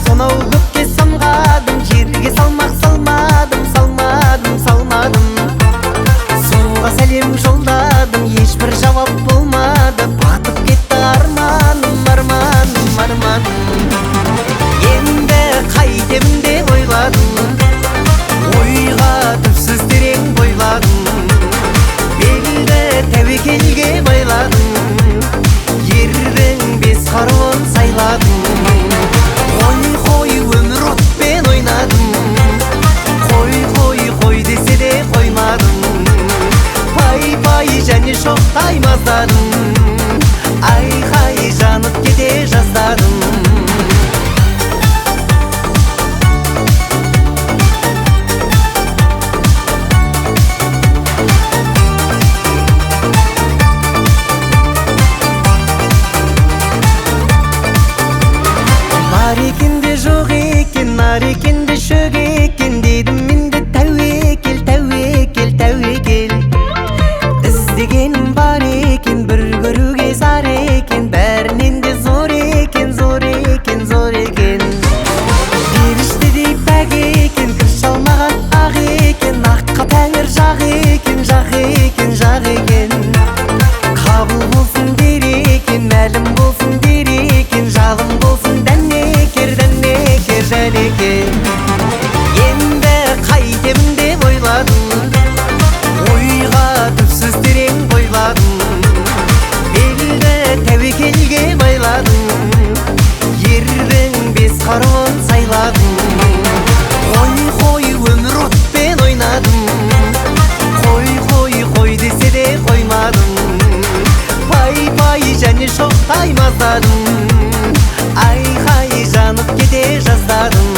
сонау көкке самғадым, жерге салмақ салмадым, салмадым, салмадым. Сұлуға сәлем жолдадым, ешбір жауап болмады. Батып кетті арманым, арманым, арманым. Енді қайтемін деп ойладым, ойға түпсіз терең бойладым. Белді тәуекелге байладым, ердің бес қаруын сайладым. Қой, өмір отпен ойнадым, қой десе де қоймадым. Пай және шоқтай маздадым, айқай жанып кете жаздадым. Бар екен де жоқ екен, нар екен де шөк екен, дедім мен де тәуекел, тәуекел, тәуекел. Іздегенім бар екен, бір көруге зар екен, бәрінен де зор екен, зор екен, зор екен. Періштедей пәк екен, кір шалмаған ақ екен, аққа тәңір жақ екен, жақ екен, жақ екен. Қабыл болсын дер екен, мәлім болсын дер екен, жалым болсын дәнекер, дәнекер, дәнекер. Енді қайтемін деп ойладым, ойға түпсіз терең бойладым. Белді тәуекелге байладым, ердің бес қаруын сайладым. Қой, өмір отпен ойнадым, қой десе де қоймадым. Пай және шоқтай маздадым, айқай жанып кете жаздадым.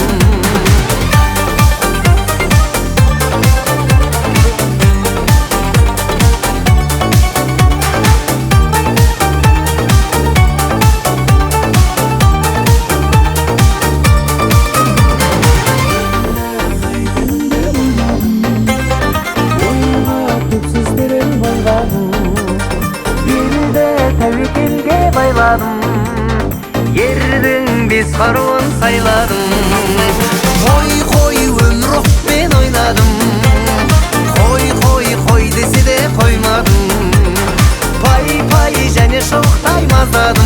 Тәуекелге байладым, ердің бес қаруын сайладым. Қой, өмір отпен ойнадым, қой десе де қоймадым. Пай және шоқтай маздадым.